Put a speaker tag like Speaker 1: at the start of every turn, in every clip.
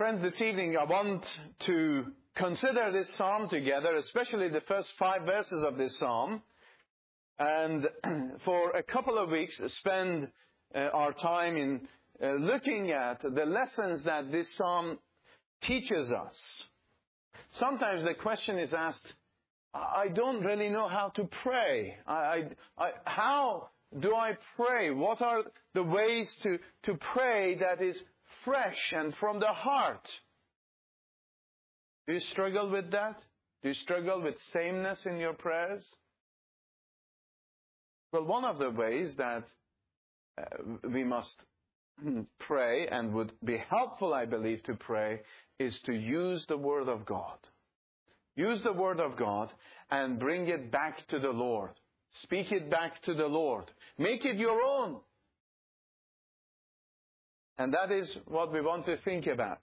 Speaker 1: Friends, this evening I want to consider this psalm together, especially the first 5 verses of this psalm. And for a couple of weeks, spend our time in looking at the lessons that this psalm teaches us. Sometimes the question is asked, I don't really know how to pray. How do I pray? What are the ways to pray that is fresh and from the heart? Do you struggle with that? Do you struggle with sameness in your prayers? Well, one of the ways that we must pray and would be helpful, I believe, to pray is to use the Word of God. Use the Word of God and bring it back to the Lord. Speak it back to the Lord. Make it your own. And that is what we want to think about.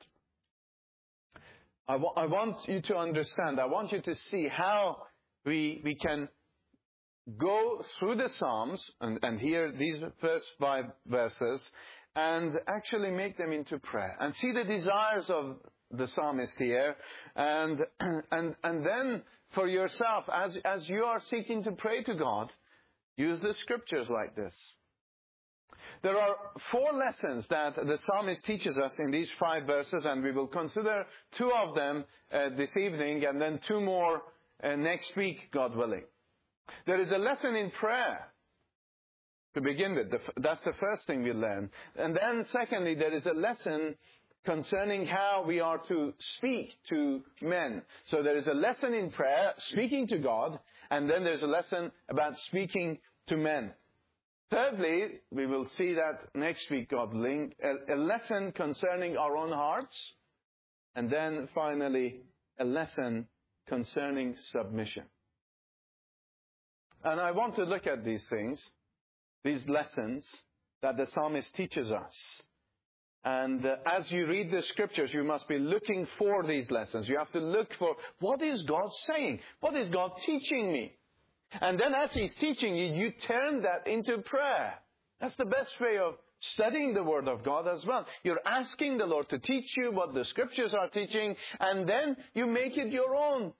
Speaker 1: I want you to understand, I want you to see how we can go through the Psalms and hear these first 5 verses and actually make them into prayer and see the desires of the psalmist here and then for yourself as you are seeking to pray to God, use the scriptures like this. There are 4 lessons that the psalmist teaches us in these 5 verses, and we will consider 2 of them this evening and then 2 more next week, God willing. There is a lesson in prayer to begin with. That's the first thing we learn. And then secondly, there is a lesson concerning how we are to speak to men. So there is a lesson in prayer, speaking to God, and then there's a lesson about speaking to men. Thirdly, we will see that next week, God willing, a lesson concerning our own hearts, and then finally, a lesson concerning submission. And I want to look at these things, these lessons that the psalmist teaches us. And as you read the scriptures, you must be looking for these lessons. You have to look for, what is God saying? What is God teaching me? And then as He's teaching you, you turn that into prayer. That's the best way of studying the Word of God as well. You're asking the Lord to teach you what the scriptures are teaching, and then you make it your own.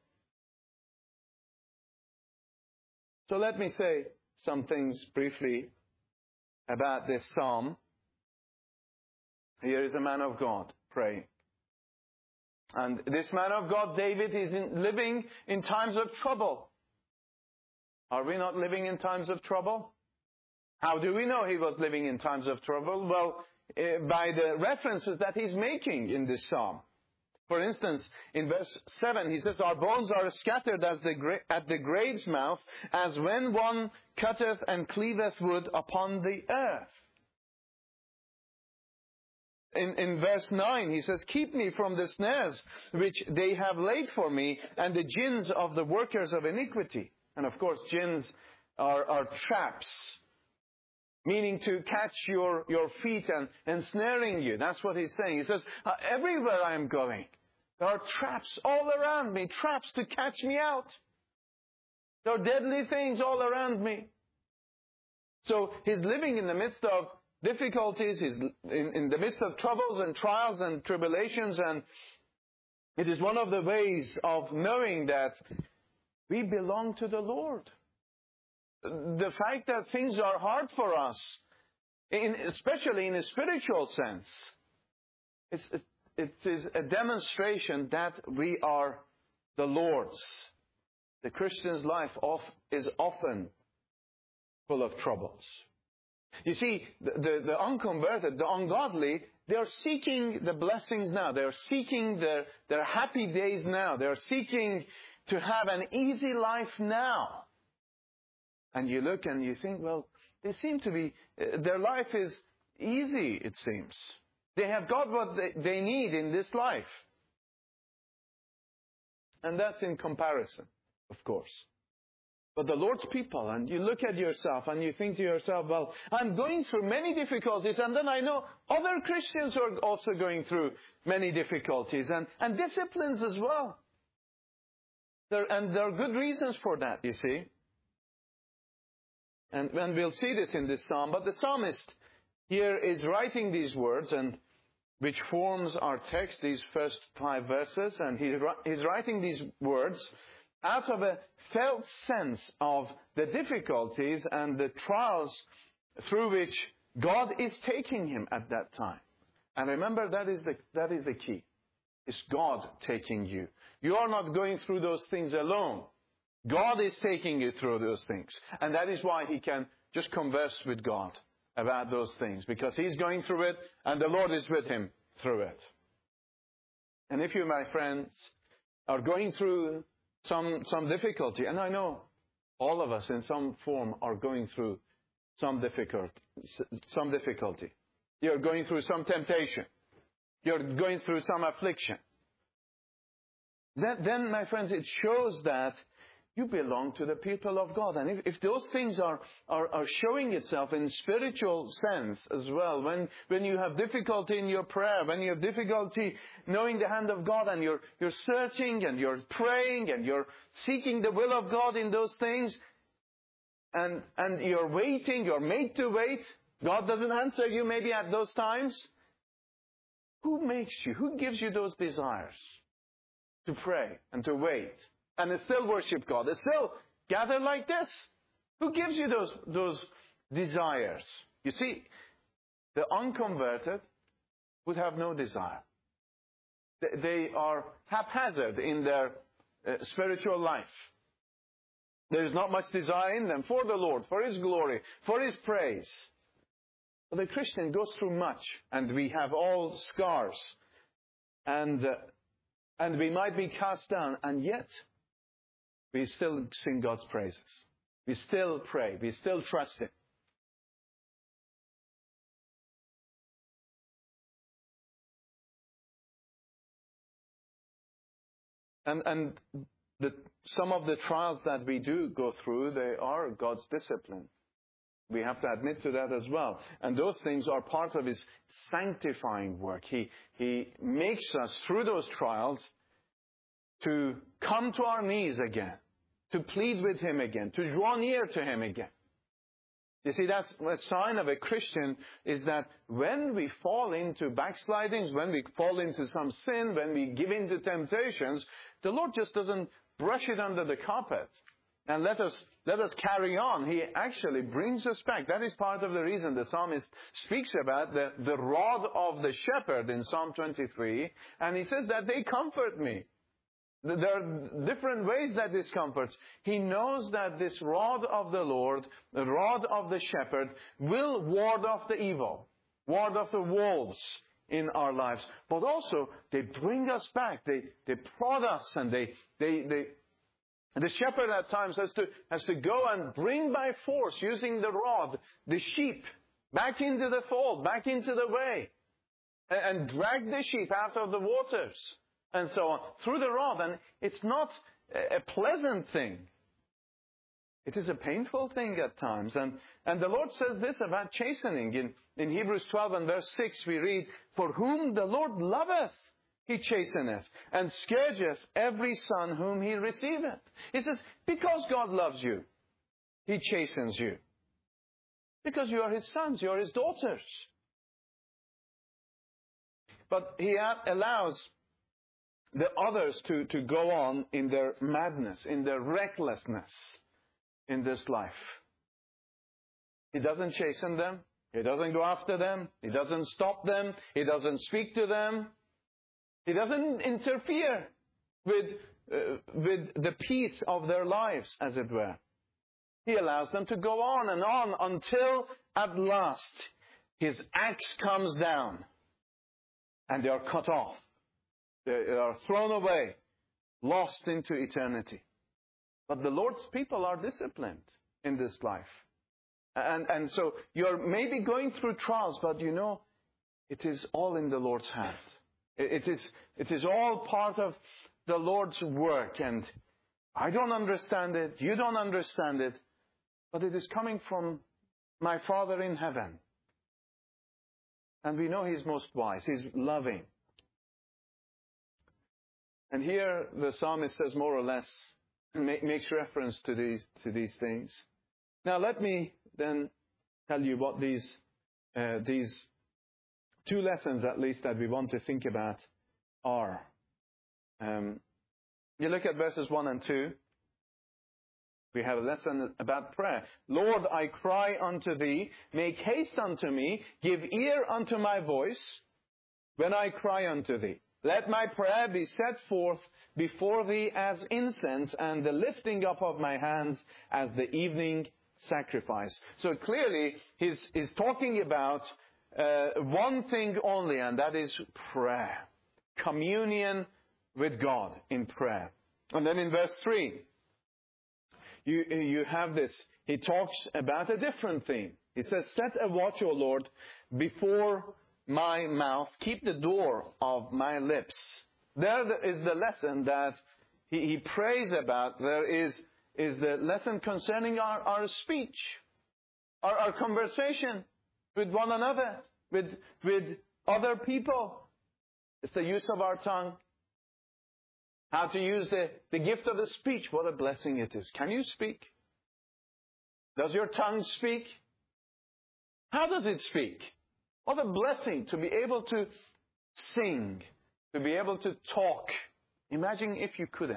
Speaker 1: So let me say some things briefly about this psalm. Here is a man of God praying. And this man of God, David, is living in times of trouble. Are we not living in times of trouble? How do we know he was living in times of trouble? Well, by the references that he's making in this psalm. For instance, in verse 7, he says, our bones are scattered at the grave's mouth, as when one cutteth and cleaveth wood upon the earth. In verse 9, he says, keep me from the snares which they have laid for me, and the gins of the workers of iniquity. And of course, gins are traps, meaning to catch your feet and ensnaring you. That's what he's saying. He says, everywhere I am going, there are traps all around me, traps to catch me out. There are deadly things all around me. So he's living in the midst of difficulties, he's in the midst of troubles and trials and tribulations, and it is one of the ways of knowing that we belong to the Lord. The fact that things are hard for us, especially in a spiritual sense, it is a demonstration that we are the Lord's. The Christian's life is often full of troubles. You see, the unconverted, the ungodly, they are seeking the blessings now. They are seeking their happy days now. They are seeking to have an easy life now. And you look and you think, well, they seem to be, their life is easy, it seems. They have got what they need in this life. And that's in comparison, of course. But the Lord's people, and you look at yourself and you think to yourself, well, I'm going through many difficulties, and then I know other Christians are also going through many difficulties and disciplines as well. And there are good reasons for that, you see. And we'll see this in this psalm. But the psalmist here is writing these words, and which forms our text, these first 5 verses, and he's writing these words out of a felt sense of the difficulties and the trials through which God is taking him at that time. And remember, that is the key. It's God taking you. You are not going through those things alone. God is taking you through those things. And that is why he can just converse with God about those things, because he's going through it and the Lord is with him through it. And if you, my friends, are going through some difficulty, and I know all of us in some form are going through some difficulty. You're going through some temptation. You're going through some affliction. Then, my friends, it shows that you belong to the people of God. And if those things are showing itself in spiritual sense as well, when you have difficulty in your prayer, when you have difficulty knowing the hand of God, and you're searching and you're praying and you're seeking the will of God in those things, and you're waiting, you're made to wait, God doesn't answer you maybe at those times. Who makes you? Who gives you those desires to pray and to wait and to still worship God, to still gather like this? Who gives you those desires? You see, the unconverted would have no desire. They are haphazard in their spiritual life. There is not much desire in them for the Lord, for His glory, for His praise. But the Christian goes through much, and we have all scars, and we might be cast down, and yet we still sing God's praises. We still pray. We still trust Him. And some of the trials that we do go through, they are God's discipline. We have to admit to that as well. And those things are part of His sanctifying work. He makes us, through those trials, to come to our knees again, to plead with Him again, to draw near to Him again. You see, that's a sign of a Christian, is that when we fall into backslidings, when we fall into some sin, when we give in to temptations, the Lord just doesn't brush it under the carpet and let us carry on. He actually brings us back. That is part of the reason the psalmist speaks about the rod of the shepherd in Psalm 23. And he says that they comfort me. There are different ways that this comforts. He knows that this rod of the Lord, the rod of the shepherd, will ward off the evil, ward off the wolves in our lives. But also, they bring us back. They prod us, and the shepherd at times has to go and bring by force, using the rod, the sheep back into the fold, back into the way, and drag the sheep out of the waters, and so on, through the rod. And it's not a pleasant thing. It is a painful thing at times. And the Lord says this about chastening. In Hebrews 12 and verse 6 we read, "For whom the Lord loveth, He chasteneth, and scourgeth every son whom He receiveth." He says, because God loves you, He chastens you. Because you are His sons, you are His daughters. But He allows the others to go on in their madness, in their recklessness in this life. He doesn't chasten them. He doesn't go after them. He doesn't stop them. He doesn't speak to them. He doesn't interfere with the peace of their lives, as it were. He allows them to go on and on until at last His axe comes down and they are cut off. They are thrown away, lost into eternity. But the Lord's people are disciplined in this life. And so you're maybe going through trials, but you know, it is all in the Lord's hand. It is all part of the Lord's work. And I don't understand it. You don't understand it. But it is coming from my Father in heaven. And we know He's most wise. He's loving. And here the psalmist says more or less, makes reference to these things. Now let me then tell you what these two lessons at least that we want to think about are, you look at verses 1 and 2. We have a lesson about prayer. Lord, I cry unto thee, make haste unto me, give ear unto my voice when I cry unto thee. Let my prayer be set forth before thee as incense, and the lifting up of my hands as the evening sacrifice. So clearly, he's talking about one thing only, and that is prayer. Communion with God in prayer. And then in verse 3, you have this. He talks about a different thing. He says, set a watch, O Lord, before my mouth. Keep the door of my lips. There is the lesson that he prays about. There is the lesson concerning our speech, our conversation with one another, with other people. It's the use of our tongue. How to use the gift of the speech. What a blessing it is. Can you speak? Does your tongue speak? How does it speak? What a blessing to be able to sing, to be able to talk. Imagine if you couldn't.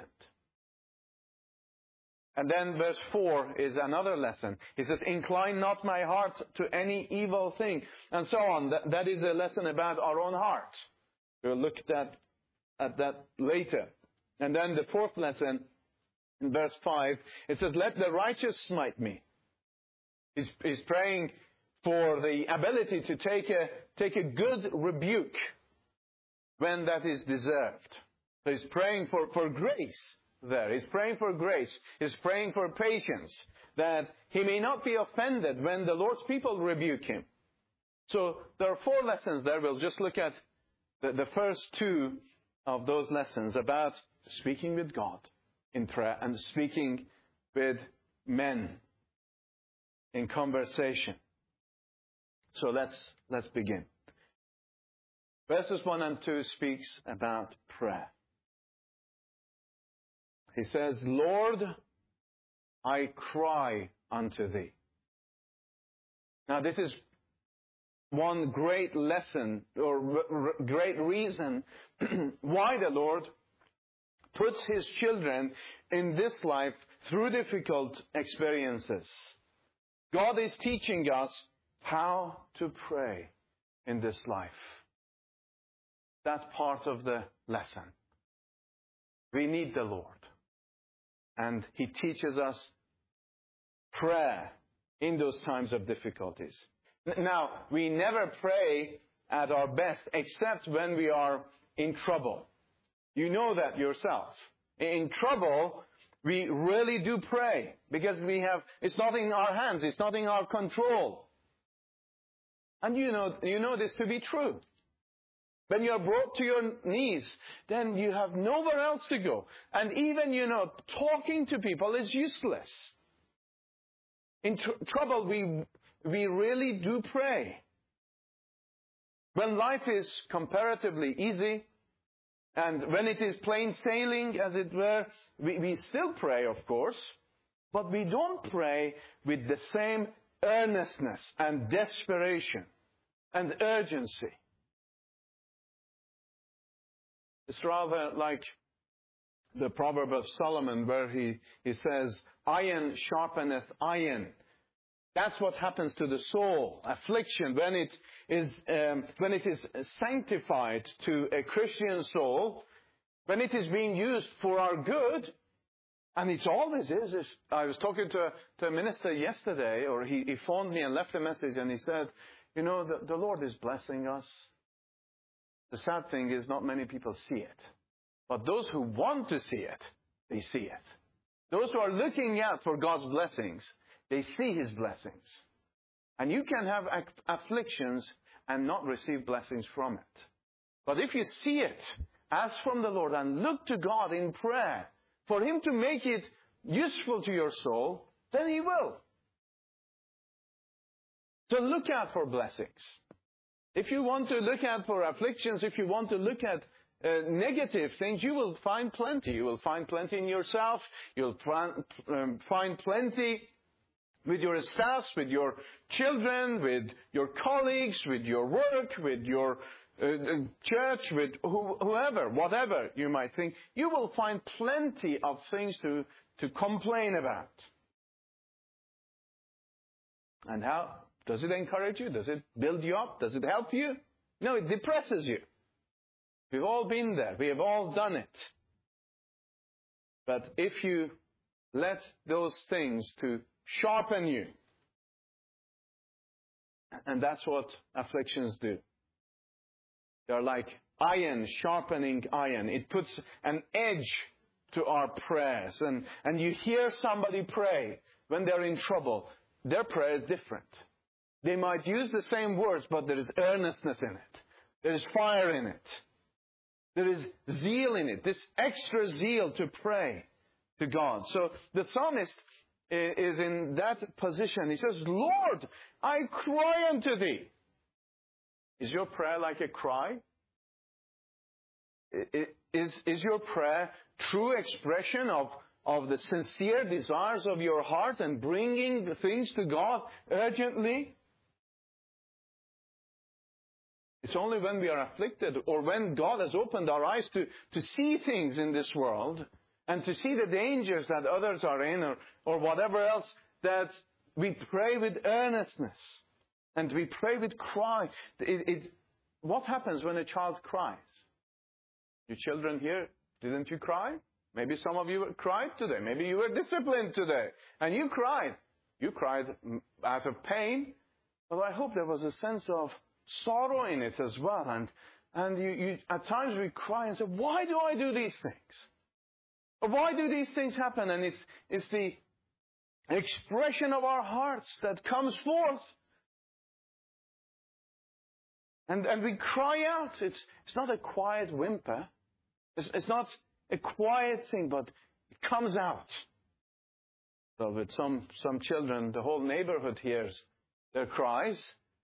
Speaker 1: And then verse 4 is another lesson. He says, incline not my heart to any evil thing. And so on. That is a lesson about our own heart. We'll look at that later. And then the fourth lesson, in verse 5, it says, let the righteous smite me. He's praying for the ability to take a good rebuke when that is deserved. So he's praying for grace there. He's praying for grace. He's praying for patience, that he may not be offended when the Lord's people rebuke him. So there are four lessons there. We'll just look at the first two of those lessons about speaking with God in prayer and speaking with men in conversation. So let's begin. Verses 1 and 2 speaks about prayer. He says, Lord, I cry unto thee. Now this is one great lesson or great reason why the Lord puts His children in this life through difficult experiences. God is teaching us how to pray in this life. That's part of the lesson. We need the Lord. And He teaches us prayer in those times of difficulties. Now, we never pray at our best except when we are in trouble. You know that yourself. In trouble, we really do pray because it's not in our hands, it's not in our control. And you know this to be true. When you're brought to your knees, then you have nowhere else to go. And even, talking to people is useless. In trouble, we really do pray. When life is comparatively easy, and when it is plain sailing, as it were, we still pray, of course, but we don't pray with the same earnestness and desperation and urgency. It's rather like the proverb of Solomon where he says, iron sharpeneth iron. That's what happens to the soul, affliction, when it is sanctified to a Christian soul, when it is being used for our good, and it always is. I was talking to a minister yesterday, or he phoned me and left a message, and he said, the Lord is blessing us. The sad thing is not many people see it. But those who want to see it, they see it. Those who are looking out for God's blessings, they see His blessings. And you can have afflictions and not receive blessings from it. But if you see it, ask from the Lord and look to God in prayer for Him to make it useful to your soul, then He will. So look out for blessings. If you want to look out for afflictions, if you want to look at negative things, you will find plenty. You will find plenty in yourself. You'll find plenty with your spouse, with your children, with your colleagues, with your work, with your church, with whoever, whatever you might think, you will find plenty of things to complain about. And how does it encourage you? Does it build you up? Does it help you? No, it depresses you. We've all been there. We have all done it. But if you let those things to sharpen you, and that's what afflictions do. They're like iron sharpening iron. It puts an edge to our prayers. And you hear somebody pray when they're in trouble. Their prayer is different. They might use the same words, but there is earnestness in it. There is fire in it. There is zeal in it. This extra zeal to pray to God. So the psalmist is in that position. He says, Lord, I cry unto thee. Is your prayer like a cry? Is your prayer true expression of the sincere desires of your heart and bringing the things to God urgently? It's only when we are afflicted or when God has opened our eyes to see things in this world and to see the dangers that others are in or whatever else that we pray with earnestness and we pray with cry. What happens when a child cries? You children here, didn't you cry? Maybe some of you cried today. Maybe you were disciplined today and you cried. You cried out of pain. But I hope there was a sense of sorrow in it as well. And you at times we cry and say, why do I do these things? Or why do these things happen? And it's the expression of our hearts that comes forth. And we cry out. It's not a quiet whimper. It's not a quiet thing, but it comes out. So with some children, the whole neighborhood hears their cries.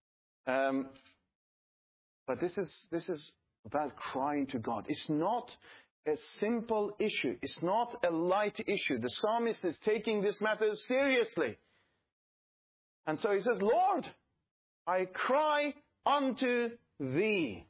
Speaker 1: But this is about crying to God. It's not a simple issue. It's not a light issue. The psalmist is taking this matter seriously. And so he says, Lord, I cry unto thee.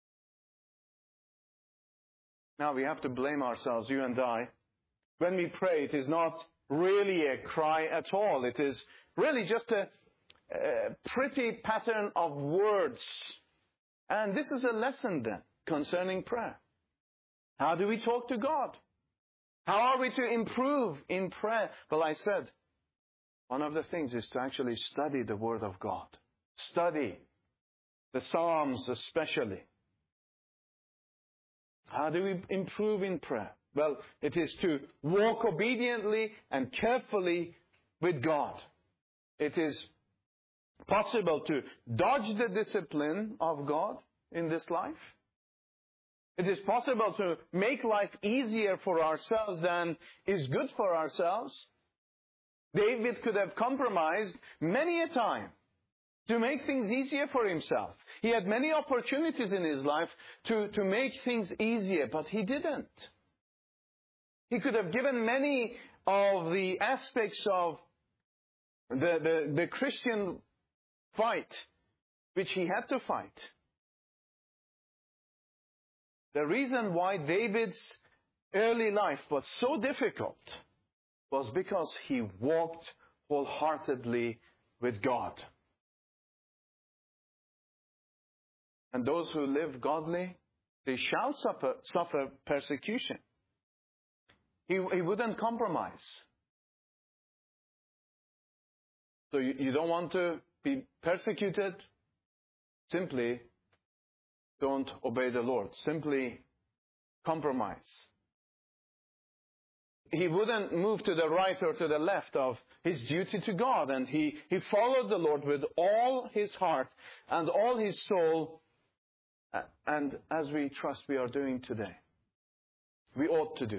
Speaker 1: Now we have to blame ourselves, you and I. When we pray, it is not really a cry at all. It is really just a pretty pattern of words. And this is a lesson then concerning prayer. How do we talk to God? How are we to improve in prayer? Well, I said, one of the things is to actually study the Word of God. Study the Psalms especially. How do we improve in prayer? Well, it is to walk obediently and carefully with God. It is possible to dodge the discipline of God in this life. It is possible to make life easier for ourselves than is good for ourselves. David could have compromised many a time to make things easier for himself. He had many opportunities in his life to make things easier, but he didn't. He could have given many of the aspects of the Christian fight, which he had to fight. The reason why David's early life was so difficult was because he walked wholeheartedly with God. And those who live godly, they shall suffer persecution. He wouldn't compromise. So you don't want to be persecuted? Simply don't obey the Lord. Simply compromise. He wouldn't move to the right or to the left of his duty to God. And he followed the Lord with all his heart and all his soul. And as we trust we are doing today. We ought to do.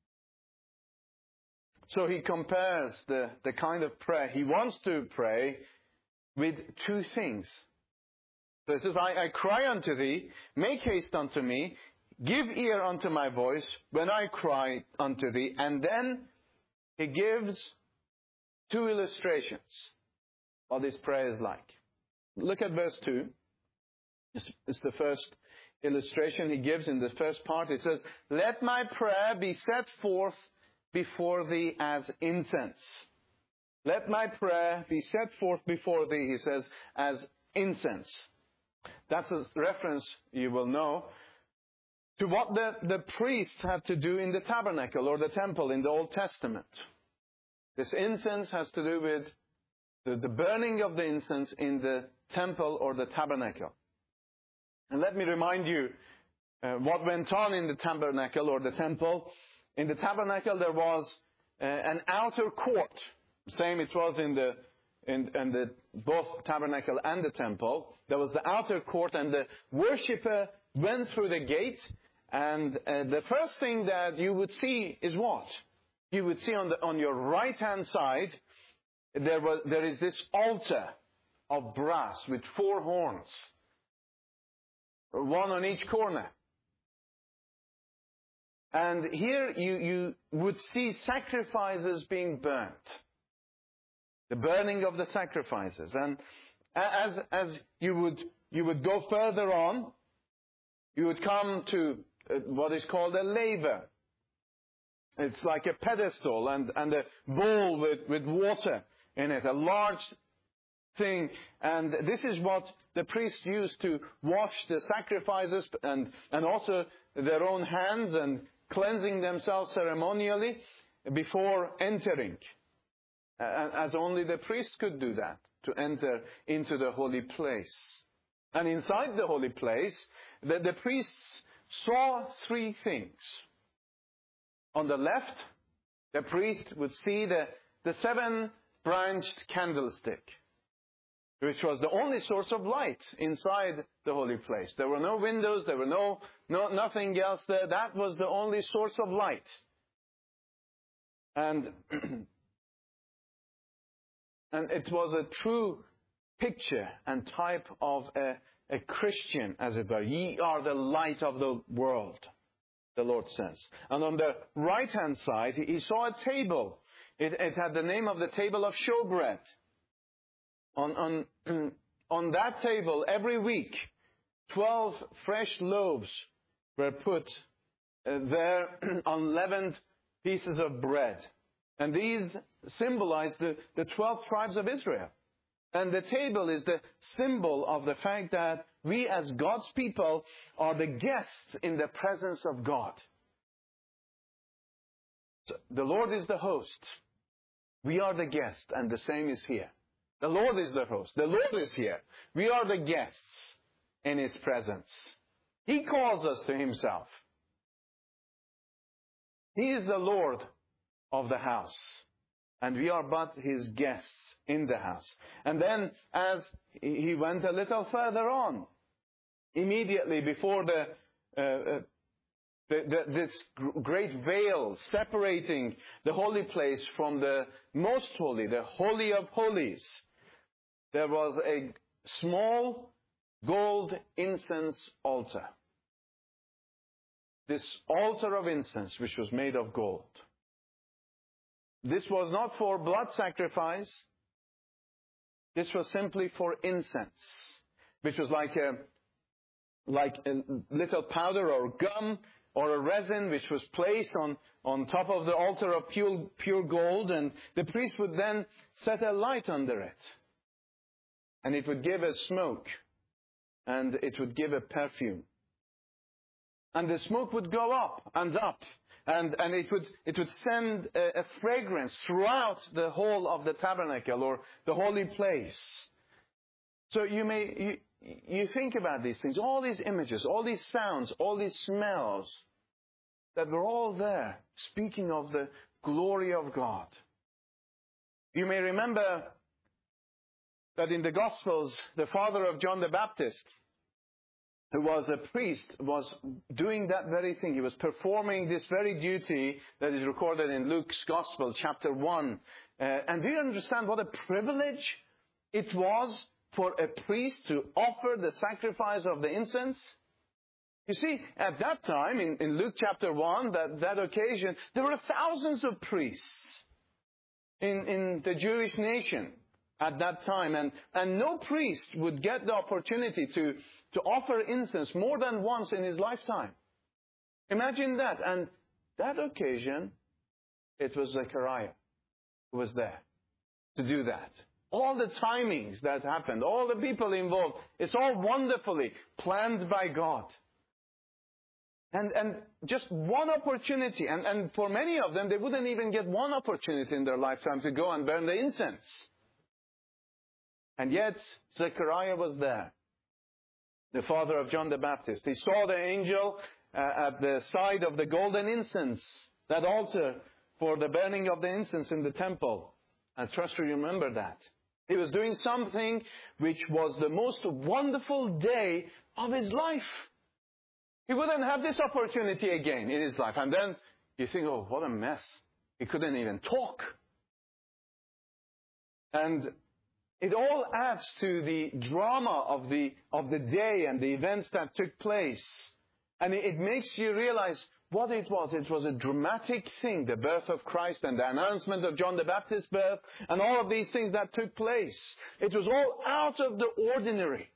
Speaker 1: So he compares the kind of prayer he wants to pray with two things. So he says, I cry unto thee, make haste unto me, give ear unto my voice when I cry unto thee. And then he gives two illustrations what this prayer is like. Look at verse 2. It's the first illustration he gives in the first part. He says, "Let my prayer be set forth before thee as incense." Let my prayer be set forth before thee, he says, as incense. That's a reference, you will know, to what the priest had to do in the tabernacle or the temple in the Old Testament. This incense has to do with the burning of the incense in the temple or the tabernacle. And let me remind you what went on in the tabernacle or the temple. In the tabernacle there was an outer court. Same it was in the both tabernacle and the temple. There was the outer court, and the worshipper went through the gate. And the first thing that you would see is what? You would see on your right hand side there is this altar of brass with 4 horns, one on each corner. And here you would see sacrifices being burnt. The burning of the sacrifices. And as you would go further on, you would come to what is called a laver. It's like a pedestal and a bowl with water in it, a large thing. And this is what the priests used to wash the sacrifices and also their own hands and cleansing themselves ceremonially before entering. As only the priests could do that, to enter into the holy place. And inside the holy place, the priests saw 3 things. On the left, the priest would see the 7-branched candlestick, which was the only source of light inside the holy place. There were no windows, there were nothing else there. That was the only source of light. And it was a true picture and type of a Christian, as it were. Ye are the light of the world, the Lord says. And on the right-hand side, he saw a table. It had the name of the table of showbread. On that table, every week, 12 fresh loaves were put there, unleavened pieces of bread. And these symbolize the 12 tribes of Israel. And the table is the symbol of the fact that we as God's people are the guests in the presence of God. So the Lord is the host. We are the guest, and the same is here. The Lord is the host. The Lord is here. We are the guests in His presence. He calls us to Himself. He is the Lord of the house, and we are but His guests in the house. And then as He went a little further on, immediately before this great veil separating the holy place from the most holy, the Holy of Holies, there was a small gold incense altar. This altar of incense, which was made of gold. This was not for blood sacrifice. This was simply for incense, which was like a little powder or gum or a resin which was placed on top of the altar of pure gold, and the priest would then set a light under it. And it would give a smoke, and it would give a perfume. And the smoke would go up and up, and it would send a fragrance throughout the whole of the tabernacle or the holy place. So you think about these things, all these images, all these sounds, all these smells that were all there, speaking of the glory of God. You may remember that in the Gospels, the father of John the Baptist, who was a priest, was doing that very thing. He was performing this very duty that is recorded in Luke's Gospel, chapter 1. And do you understand what a privilege it was for a priest to offer the sacrifice of the incense? You see, at that time, in Luke chapter 1, that occasion, there were thousands of priests. in the Jewish nation at that time. And no priest would get the opportunity to offer incense more than once in his lifetime. Imagine that. And that occasion, it was Zechariah who was there to do that. All the timings that happened, all the people involved, it's all wonderfully planned by God. And just one opportunity, and for many of them, they wouldn't even get one opportunity in their lifetime to go and burn the incense. And yet, Zechariah was there, the father of John the Baptist. He saw the angel at the side of the golden incense, that altar for the burning of the incense in the temple. I trust you remember that. He was doing something which was the most wonderful day of his life. He wouldn't have this opportunity again in his life. And then you think, oh, what a mess. He couldn't even talk. And it all adds to the drama of the day and the events that took place. And it makes you realize what it was. It was a dramatic thing, the birth of Christ and the announcement of John the Baptist's birth and all of these things that took place. It was all out of the ordinary.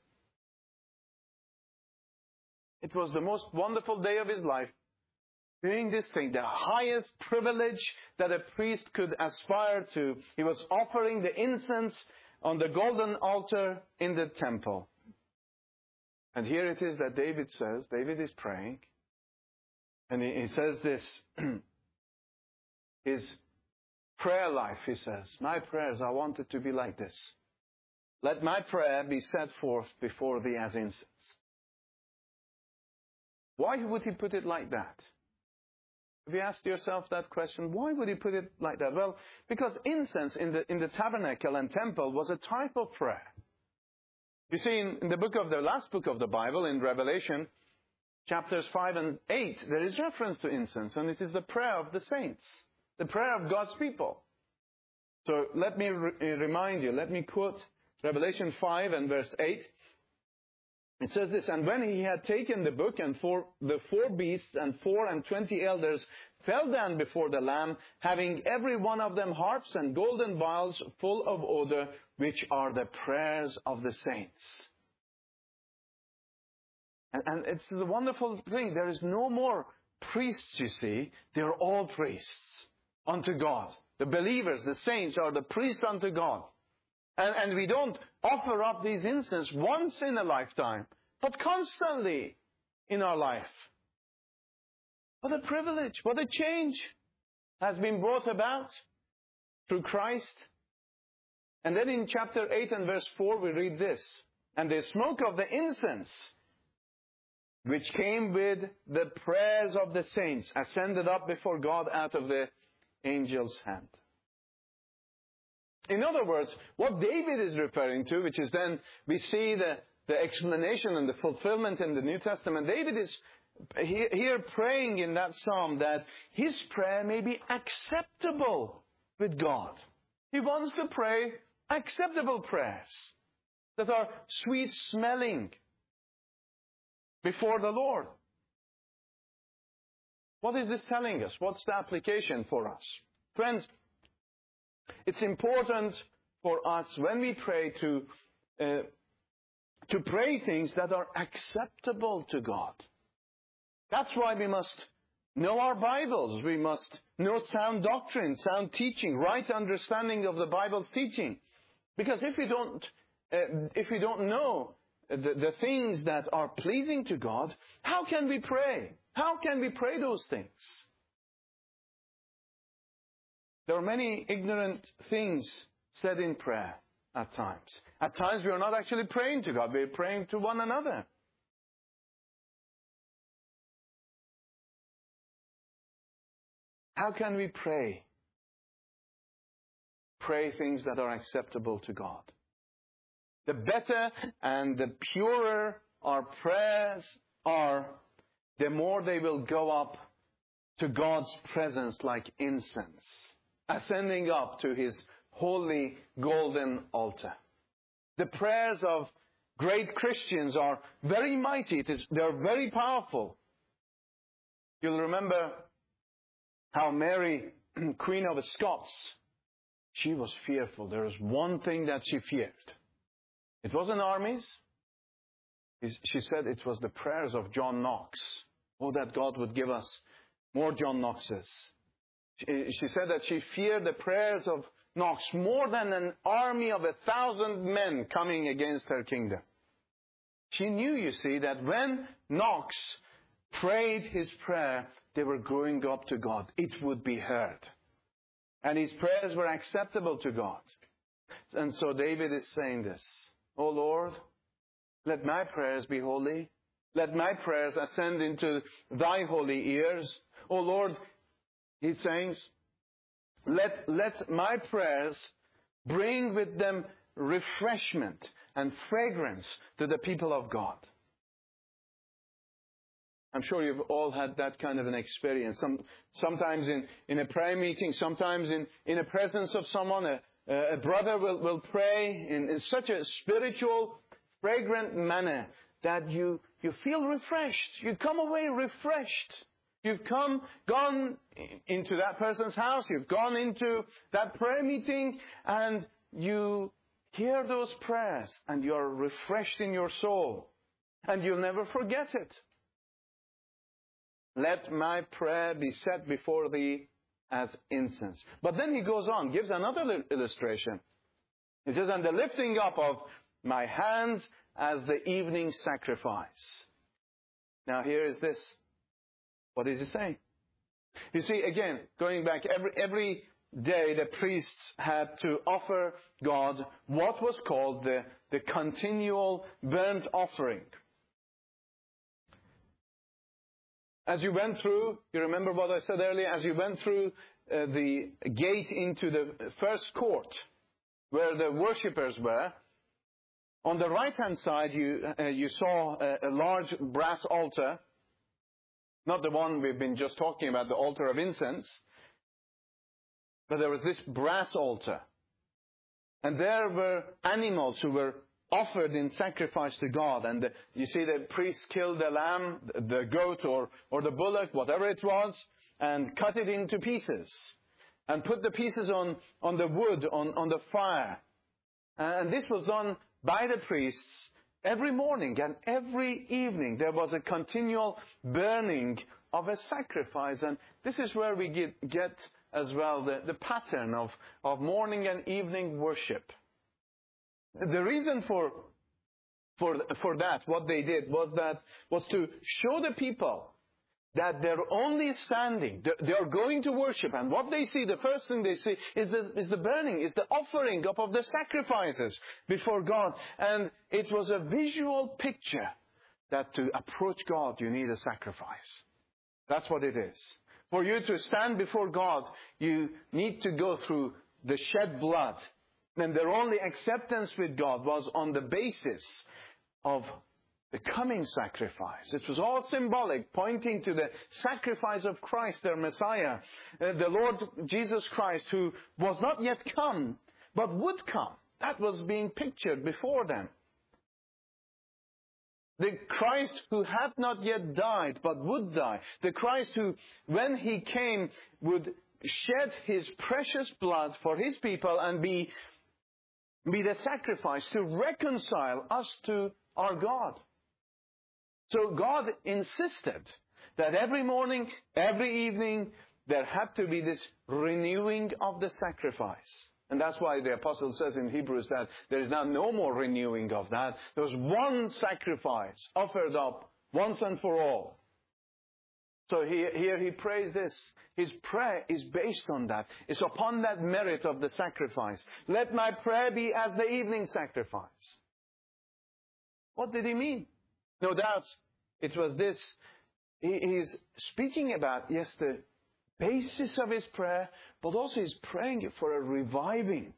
Speaker 1: It was the most wonderful day of his life, doing this thing, the highest privilege that a priest could aspire to. He was offering the incense on the golden altar in the temple. And here it is that David says, David is praying, and he says this, his prayer life, he says, my prayers, I want it to be like this. Let my prayer be set forth before thee as incense. Why would he put it like that? Have you asked yourself that question? Why would he put it like that? Well, because incense in the tabernacle and temple was a type of prayer. You see, in the last book of the Bible, in Revelation, chapters 5 and 8, there is reference to incense, and it is the prayer of the saints, the prayer of God's people. So let me remind you, let me quote Revelation 5 and verse 8. It says this, and when he had taken the book, and the 4 beasts and 24 elders fell down before the Lamb, having every one of them harps and golden vials full of odor, which are the prayers of the saints. And it's the wonderful thing. There is no more priests, you see. They are all priests unto God. The believers, the saints, are the priests unto God. And we don't offer up these incense once in a lifetime, but constantly in our life. What a privilege, what a change has been brought about through Christ. And then in chapter 8 and verse 4 we read this, and the smoke of the incense, which came with the prayers of the saints, ascended up before God out of the angel's hand. In other words, what David is referring to, which is then we see the explanation and the fulfillment in the New Testament. David is here praying in that psalm that his prayer may be acceptable with God. He wants to pray acceptable prayers that are sweet smelling before the Lord. What is this telling us? What's the application for us? Friends, it's important for us when we pray to pray things that are acceptable to God. That's why we must know our Bibles. We must know sound doctrine, sound teaching, right understanding of the Bible's teaching. Because if we don't know the things that are pleasing to God, how can we pray? How can we pray those things? There are many ignorant things said in prayer at times. At times we are not actually praying to God, we are praying to one another. How can we pray? Pray things that are acceptable to God. The better and the purer our prayers are, the more they will go up to God's presence like incense, ascending up to His holy golden altar. The prayers of great Christians are very mighty. They're very powerful. You'll remember how Mary, Queen of Scots, she was fearful. There was one thing that she feared. It wasn't armies. She said it was the prayers of John Knox. Oh, that God would give us more John Knoxes. She said that she feared the prayers of Knox more than an army of 1,000 men coming against her kingdom. She knew, you see, that when Knox prayed his prayer, they were growing up to God. It would be heard. And his prayers were acceptable to God. And so David is saying this, "Oh Lord, let my prayers be holy. Let my prayers ascend into thy holy ears. Oh Lord," he's saying, let my prayers bring with them refreshment and fragrance to the people of God. I'm sure you've all had that kind of an experience. Sometimes in a prayer meeting, sometimes in the presence of someone, a brother will pray in such a spiritual, fragrant manner that you feel refreshed. You come away refreshed. You've gone into that person's house, you've gone into that prayer meeting, and you hear those prayers, and you're refreshed in your soul. And you'll never forget it. Let my prayer be set before thee as incense. But then he goes on, gives another illustration. He says, and the lifting up of my hands as the evening sacrifice. Now here is this. What is he saying? You see, again, going back, every day the priests had to offer God what was called the continual burnt offering. As you went through, you remember what I said earlier, as you went through the gate into the first court, where the worshippers were, on the right-hand side you saw a large brass altar, not the one we've been just talking about, the altar of incense, but there was this brass altar. And there were animals who were offered in sacrifice to God. And you see the priest killed the lamb, the goat or the bullock, whatever it was, and cut it into pieces. And put the pieces on the wood, on the fire. And this was done by the priests every morning and every evening. There was a continual burning of a sacrifice. And this is where we get as well the pattern of morning and evening worship. The reason for that, what they did, was to show the people that they're only standing, they are going to worship, and what they see, the first thing they see is the burning, is the offering up of the sacrifices before God. And it was a visual picture that to approach God, you need a sacrifice. That's what it is. For you to stand before God, you need to go through the shed blood. And their only acceptance with God was on the basis of the coming sacrifice. It was all symbolic, pointing to the sacrifice of Christ, their Messiah, the Lord Jesus Christ, who was not yet come, but would come. That was being pictured before them. The Christ who had not yet died, but would die. The Christ who, when He came, would shed His precious blood for His people and be the sacrifice to reconcile us to our God. So God insisted that every morning, every evening, there had to be this renewing of the sacrifice. And that's why the apostle says in Hebrews that there is now no more renewing of that. There was one sacrifice offered up once and for all. So here he prays this. His prayer is based on that. It's upon that merit of the sacrifice. Let my prayer be as the evening sacrifice. What did he mean? No doubt it was this. He's speaking about, yes, the basis of his prayer, but also he's praying for a reviving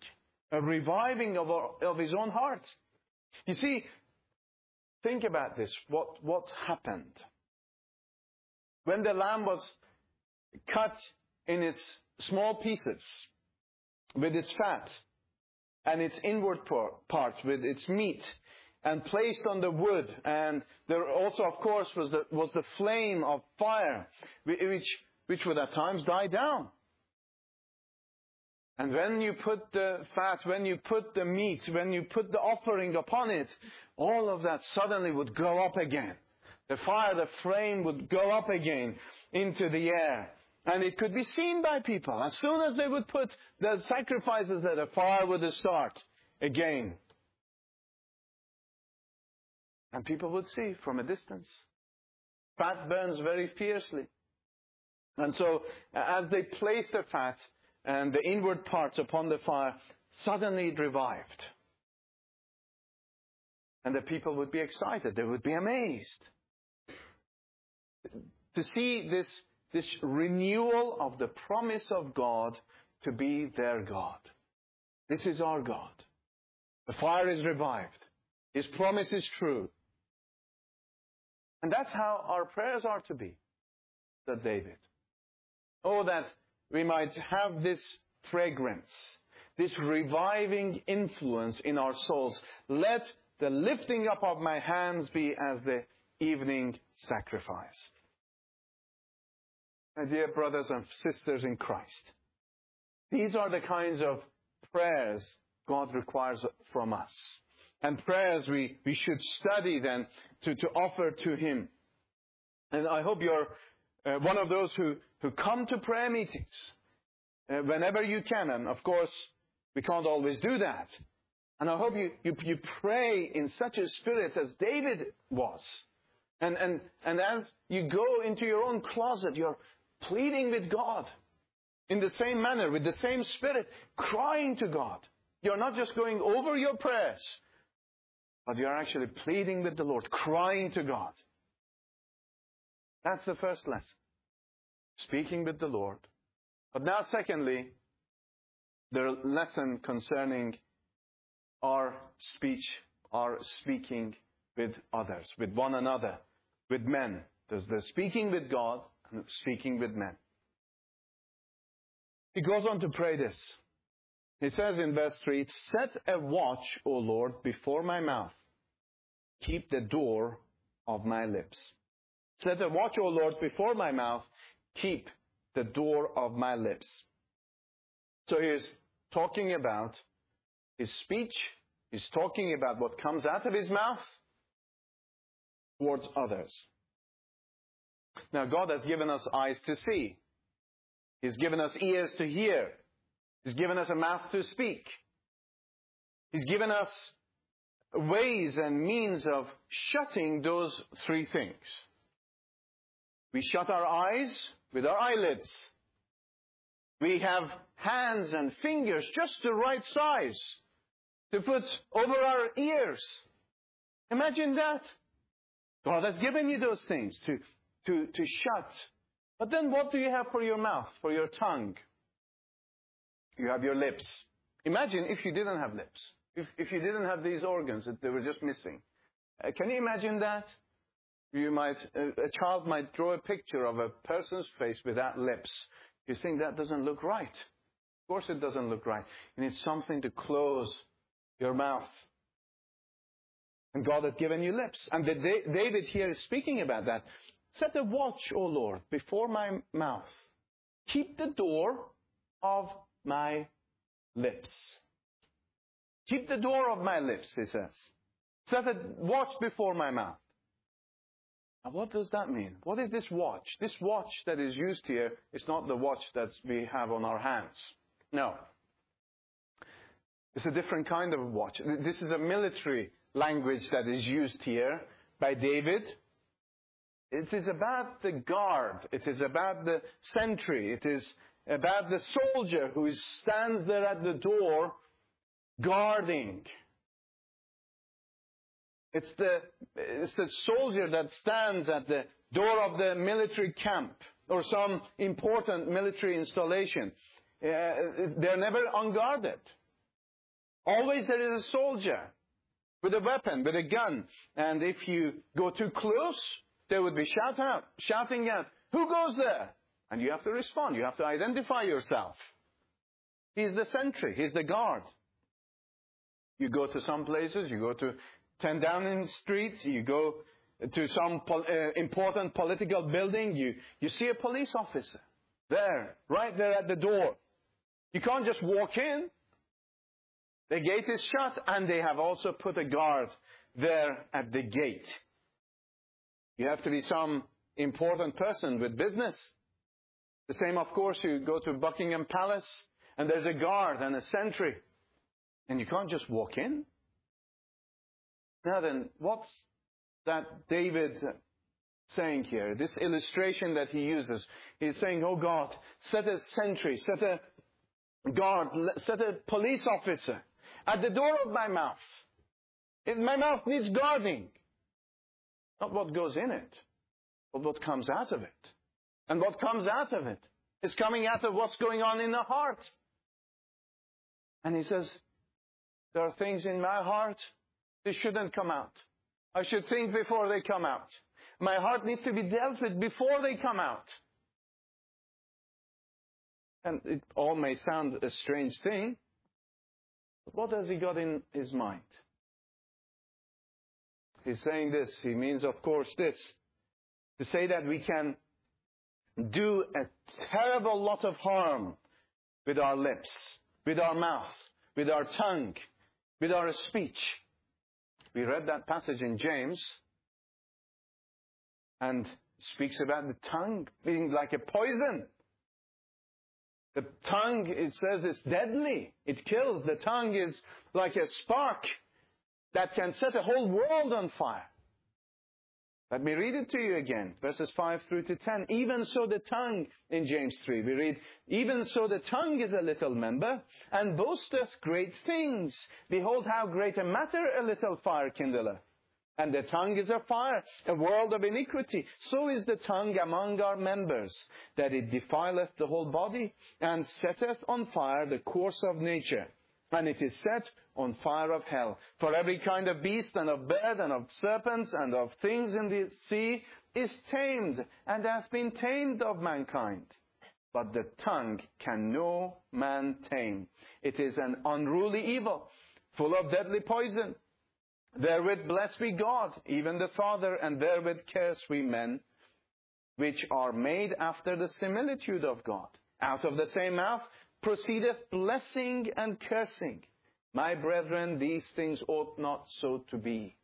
Speaker 1: of his own heart. You see, think about this. What happened? When the lamb was cut in its small pieces with its fat and its inward parts with its meat, and placed on the wood, and there also, of course, was the flame of fire, which would at times die down. And when you put the fat, when you put the meat, when you put the offering upon it, all of that suddenly would go up again. The fire, the flame would go up again into the air. And it could be seen by people. As soon as they would put the sacrifices there, the fire would start again. And people would see from a distance. Fat burns very fiercely. And so, as they placed the fat and the inward parts upon the fire, suddenly it revived. And the people would be excited. They would be amazed to see this renewal of the promise of God to be their God. This is our God. The fire is revived. His promise is true. And that's how our prayers are to be, said David. Oh, that we might have this fragrance, this reviving influence in our souls. Let the lifting up of my hands be as the evening sacrifice. My dear brothers and sisters in Christ, these are the kinds of prayers God requires from us. And prayers we should study then to offer to Him. And I hope you're one of those who come to prayer meetings whenever you can. And of course, we can't always do that. And I hope you pray in such a spirit as David was. And as you go into your own closet, you're pleading with God in the same manner, with the same spirit, crying to God. You're not just going over your prayers, but you're actually pleading with the Lord, crying to God. That's the first lesson. Speaking with the Lord. But now secondly, the lesson concerning our speech, our speaking with others, with one another, with men. There's the speaking with God and speaking with men. He goes on to pray this. He says in verse 3, set a watch, O Lord, before my mouth. Keep the door of my lips. Set a watch, O Lord, before my mouth. Keep the door of my lips. So he's talking about his speech. He's talking about what comes out of his mouth towards others. Now, God has given us eyes to see. He's given us ears to hear. He's given us a mouth to speak. He's given us ways and means of shutting those three things. We shut our eyes with our eyelids. We have hands and fingers just the right size to put over our ears. Imagine that. God has given you those things to shut. But then what do you have for your mouth, for your tongue? You have your lips. Imagine if you didn't have lips. If you didn't have these organs, that they were just missing. Can you imagine that? A child might draw a picture of a person's face without lips. You think that doesn't look right. Of course it doesn't look right. You need something to close your mouth. And God has given you lips. And David here is speaking about that. Set a watch, O Lord, before my mouth. Keep the door of my lips. Keep the door of my lips, he says. Set a watch before my mouth. Now, what does that mean? What is this watch? This watch that is used here is not the watch that we have on our hands. No. It's a different kind of watch. This is a military language that is used here by David. It is about the guard. It is about the sentry. It is about the soldier who stands there at the door guarding. It's the soldier that stands at the door of the military camp or some important military installation. They're never unguarded. Always there is a soldier with a weapon, with a gun. And if you go too close, they would be shouting out, who goes there? And you have to respond. You have to identify yourself. He's the sentry. He's the guard. You go to some places, you go to 10 Downing Street, you go to some important political building, you see a police officer there, right there at the door. You can't just walk in. The gate is shut, and they have also put a guard there at the gate. You have to be some important person with business. The same, of course, you go to Buckingham Palace, and there's a guard and a sentry. And you can't just walk in. Now then, what's that David saying here? This illustration that he uses. He's saying, oh God, set a sentry, set a guard, set a police officer at the door of my mouth. My mouth needs guarding. Not what goes in it, but what comes out of it. And what comes out of it is coming out of what's going on in the heart. And he says, there are things in my heart, they shouldn't come out. I should think before they come out. My heart needs to be dealt with before they come out. And it all may sound a strange thing, but what has he got in his mind? He's saying this. He means, of course, this. To say that we can do a terrible lot of harm with our lips, with our mouth, with our tongue, with our speech. We read that passage in James, and speaks about the tongue being like a poison. The tongue, it says, is deadly. It kills. The tongue is like a spark that can set a whole world on fire. Let me read it to you again, verses 5 through to 10. Even so the tongue, in James 3, we read, even so the tongue is a little member, and boasteth great things. Behold how great a matter a little fire kindleth. And the tongue is a fire, a world of iniquity. So is the tongue among our members, that it defileth the whole body, and setteth on fire the course of nature. And it is set on fire of hell. For every kind of beast, and of bird, and of serpents, and of things in the sea is tamed, and hath been tamed of mankind. But the tongue can no man tame. It is an unruly evil, full of deadly poison. Therewith blessed be God, even the Father, and therewith curse we men, which are made after the similitude of God. Out of the same mouth proceedeth blessing and cursing. My brethren, these things ought not so to be.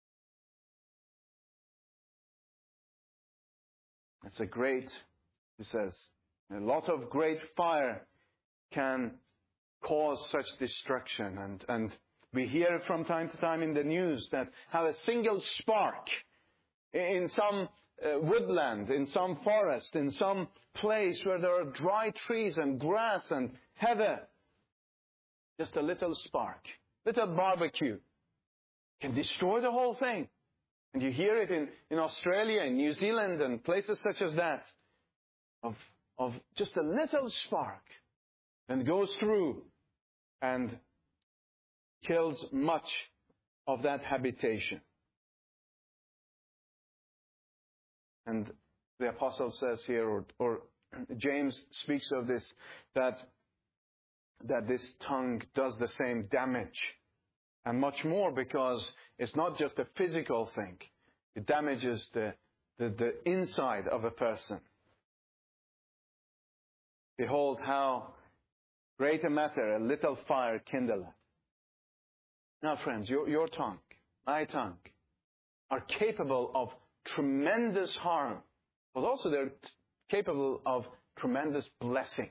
Speaker 1: It's a great, he says, a lot of great fire can cause such destruction. And we hear it from time to time in the news that how a single spark in some woodland, in some forest, in some place where there are dry trees and grass and heather, just a little spark, little barbecue, can destroy the whole thing. And you hear it in Australia, in New Zealand, and places such as that, of just a little spark, and goes through and kills much of that habitation. And the apostle says here, or James speaks of this, that this tongue does the same damage. And much more, because it's not just a physical thing. It damages the inside of a person. Behold how great a matter a little fire kindleth. Now, friends, your tongue, my tongue, are capable of tremendous harm, but also they're capable of tremendous blessing.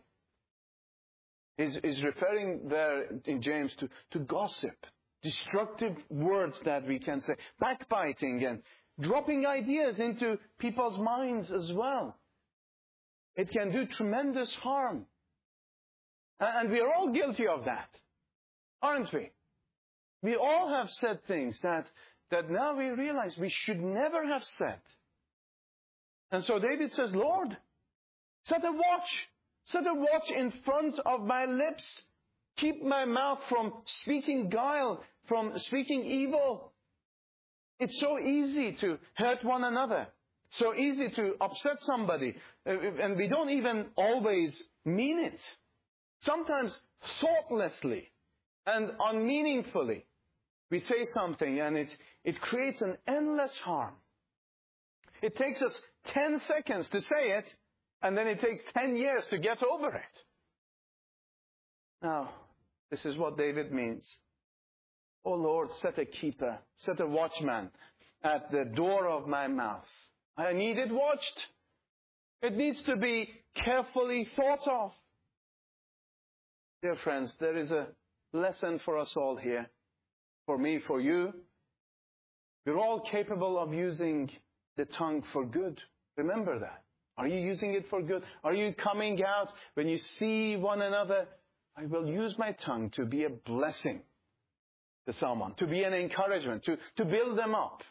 Speaker 1: He's referring there in James to gossip, destructive words that we can say, backbiting and dropping ideas into people's minds as well. It can do tremendous harm. And we are all guilty of that, aren't we? We all have said things that now we realize we should never have said. And so David says, Lord, set a watch in front of my lips. Keep my mouth from speaking guile, from speaking evil. It's so easy to hurt one another. So easy to upset somebody. And we don't even always mean it. Sometimes thoughtlessly and unmeaningfully. We say something and it creates an endless harm. It takes us 10 seconds to say it, and then it takes 10 years to get over it. Now, this is what David means. Oh Lord, set a keeper, set a watchman at the door of my mouth. I need it watched. It needs to be carefully thought of. Dear friends, there is a lesson for us all here. For me, for you. We're all capable of using the tongue for good. Remember that. Are you using it for good? Are you coming out when you see one another? I will use my tongue to be a blessing to someone, to be an encouragement, to build them up.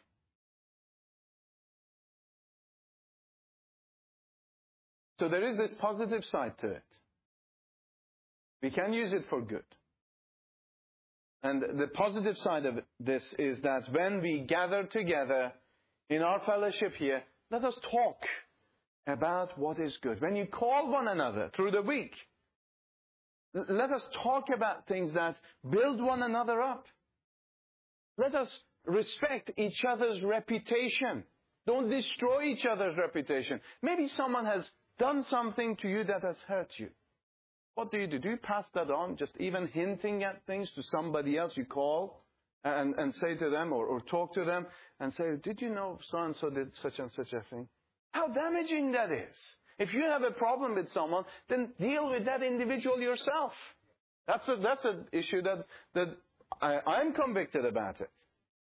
Speaker 1: So there is this positive side to it. We can use it for good. And the positive side of this is that when we gather together in our fellowship here, let us talk about what is good. When you call one another through the week, let us talk about things that build one another up. Let us respect each other's reputation. Don't destroy each other's reputation. Maybe someone has done something to you that has hurt you. What do? Do you pass that on? Just even hinting at things to somebody else you call and say to them or talk to them and say, did you know so-and-so did such and such a thing? How damaging that is. If you have a problem with someone, then deal with that individual yourself. That's an issue that I'm convicted about it.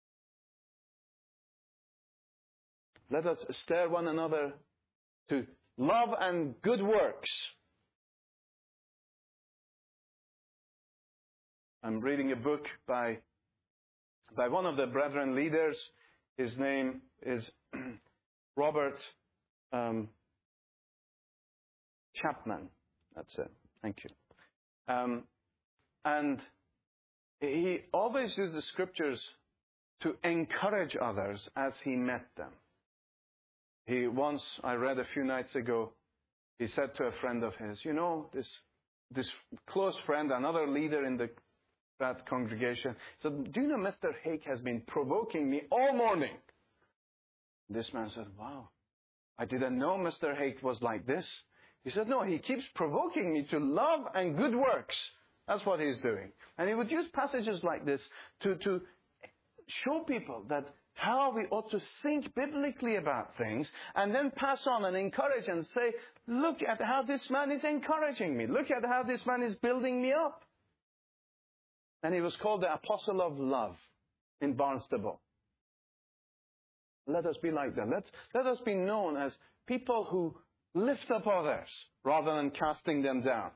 Speaker 1: Let us stir one another to love and good works. I'm reading a book by one of the brethren leaders. His name is Robert Chapman. That's it. Thank you. And he always used the scriptures to encourage others as he met them. I read a few nights ago, he said to a friend of his, you know, this close friend, another leader in that congregation, said, do you know Mr. Hake has been provoking me all morning? This man said, wow, I didn't know Mr. Hake was like this. He said, no, he keeps provoking me to love and good works. That's what he's doing. And he would use passages like this to show people that how we ought to think biblically about things and then pass on and encourage and say, look at how this man is encouraging me. Look at how this man is building me up. And he was called the Apostle of Love in Barnstable. Let us be like that. Let us be known as people who lift up others rather than casting them down.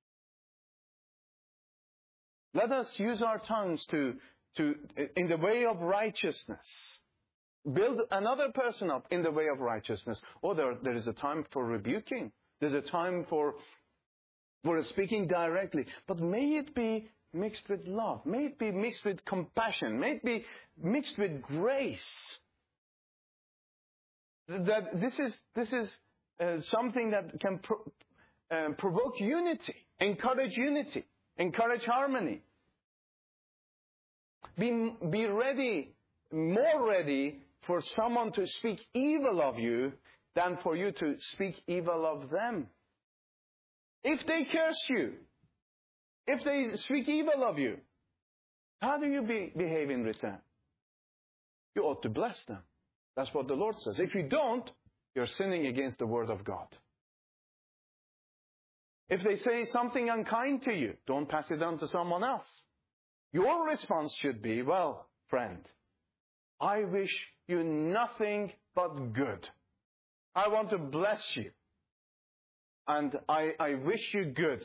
Speaker 1: Let us use our tongues to in the way of righteousness. Build another person up in the way of righteousness. Or there is a time for rebuking. There's a time for speaking directly. But may it be mixed with love. May it be mixed with compassion. May it be mixed with grace. That this is something that can provoke unity, encourage harmony. Be ready, more ready for someone to speak evil of you than for you to speak evil of them. If they curse you, if they speak evil of you, how do you behave in return? You ought to bless them. That's what the Lord says. If you don't, you're sinning against the Word of God. If they say something unkind to you, don't pass it on to someone else. Your response should be, well, friend, I wish you nothing but good. I want to bless you. And I wish you good.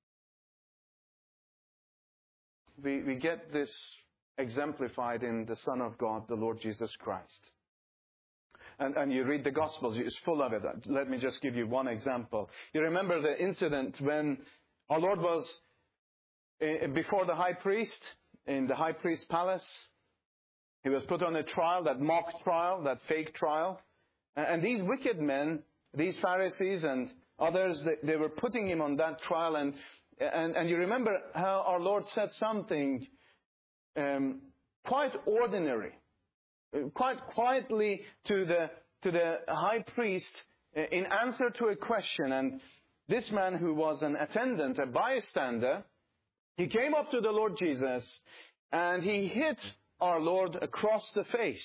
Speaker 1: We get this exemplified in the Son of God, the Lord Jesus Christ. And you read the Gospels, it's full of it. Let me just give you one example. You remember the incident when our Lord was before the high priest, in the high priest's palace. He was put on a trial, that mock trial, that fake trial. And these wicked men, these Pharisees and others, they were putting him on that trial. And you remember how our Lord said something quite ordinary, quite quietly to the high priest in answer to a question. And this man, who was an attendant, a bystander, He came up to the Lord Jesus and he hit our Lord across the face.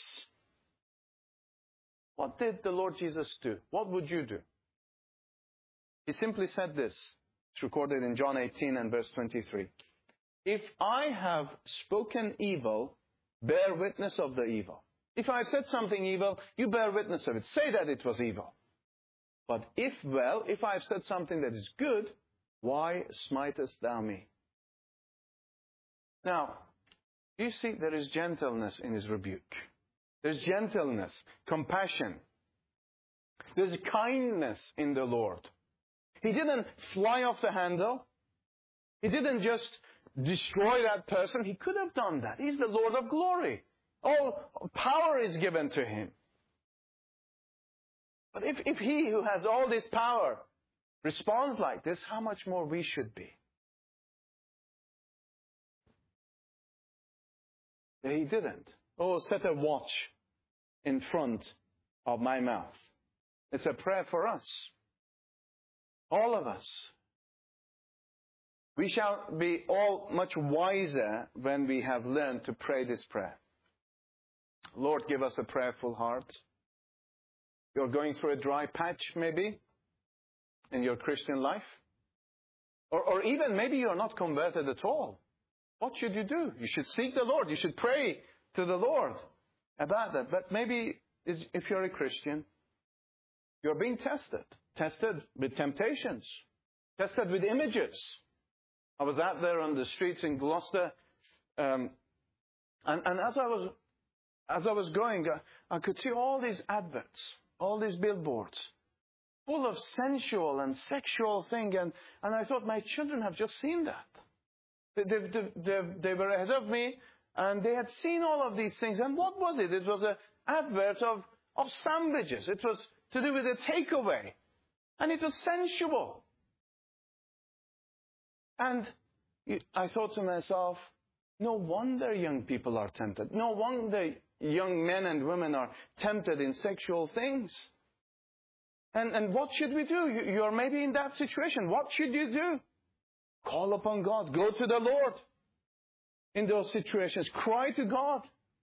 Speaker 1: What did the Lord Jesus do? What would you do? He simply said this. It's recorded in John 18 and verse 23. If I have spoken evil, bear witness of the evil. If I have said something evil, you bear witness of it. Say that it was evil. But if I have said something that is good, why smitest thou me? Now, you see, there is gentleness in his rebuke. There's gentleness, compassion. There's kindness in the Lord. He didn't fly off the handle. He didn't just destroy that person. He could have done that. He's the Lord of glory. All power is given to him. But if he who has all this power responds like this, how much more we should be? He didn't. Oh, set a watch in front of my mouth. It's a prayer for us. All of us. We shall be all much wiser when we have learned to pray this prayer. Lord, give us a prayerful heart. You're going through a dry patch, maybe, in your Christian life. Or even maybe you're not converted at all. What should you do? You should seek the Lord. You should pray to the Lord about that. But maybe if you're a Christian, you're being tested. Tested with temptations. Tested with images. I was out there on the streets in Gloucester, and as I was going, I could see all these adverts, all these billboards, full of sensual and sexual things, and I thought, my children have just seen that. They were ahead of me, and they had seen all of these things. And what was it? It was an advert of sandwiches. It was to do with a takeaway. And it was sensual. And I thought to myself, no wonder young people are tempted. No wonder young men and women are tempted in sexual things. And what should we do? You're maybe in that situation. What should you do? Call upon God. Go to the Lord in those situations. Cry to God.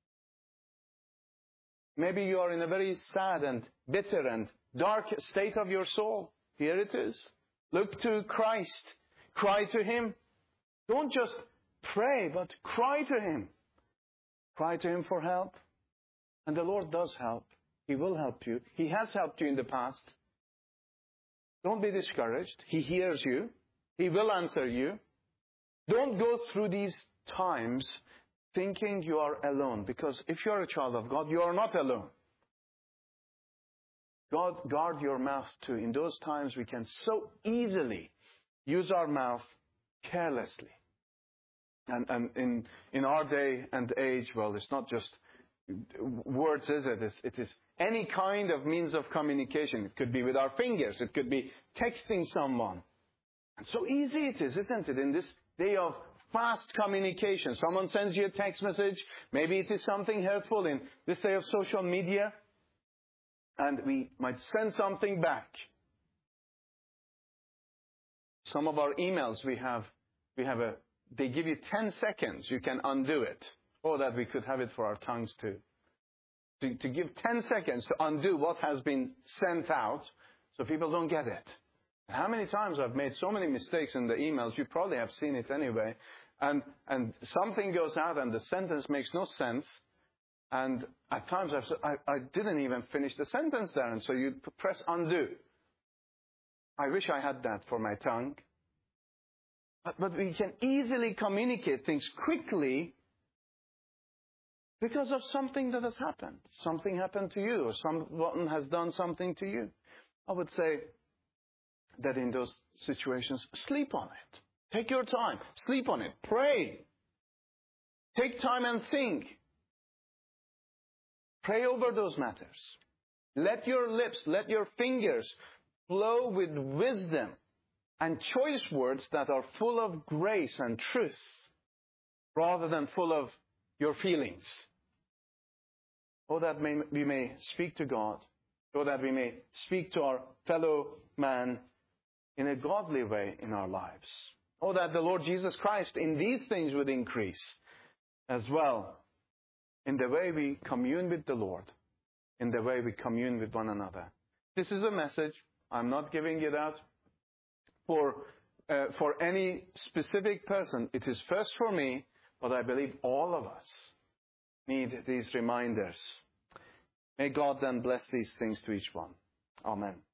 Speaker 1: Maybe you are in a very sad and bitter and dark state of your soul. Here it is. Look to Christ. Cry to Him. Don't just pray, but cry to Him. Cry to Him for help. And the Lord does help. He will help you. He has helped you in the past. Don't be discouraged. He hears you. He will answer you. Don't go through these times thinking you are alone. Because if you are a child of God, you are not alone. God, guard your mouth too. In those times we can so easily use our mouth carelessly. And in our day and age, well, it's not just words, is it? It is any kind of means of communication. It could be with our fingers. It could be texting someone. And so easy it is, isn't it? In this day of fast communication. Someone sends you a text message. Maybe it is something hurtful in this day of social media. And we might send something back. Some of our emails they give you 10 seconds. You can undo it. Or that we could have it for our tongues too. To give 10 seconds to undo what has been sent out so people don't get it. How many times I've made so many mistakes in the emails, you probably have seen it anyway, and something goes out and the sentence makes no sense, and at times I didn't even finish the sentence there, and so you press undo. I wish I had that for my tongue. But we can easily communicate things quickly because of something that has happened. Something happened to you, or someone has done something to you. I would say that in those situations, sleep on it. Take your time. Sleep on it. Pray. Take time and think. Pray over those matters. Let your lips, let your fingers flow with wisdom and choice words that are full of grace and truth rather than full of your feelings. Oh, that we may speak to God. So that we may speak to our fellow man in a godly way in our lives. Oh, that the Lord Jesus Christ in these things would increase as well, in the way we commune with the Lord, in the way we commune with one another. This is a message. I'm not giving it out for any specific person. It is first for me, but I believe all of us need these reminders. May God then bless these things to each one. Amen.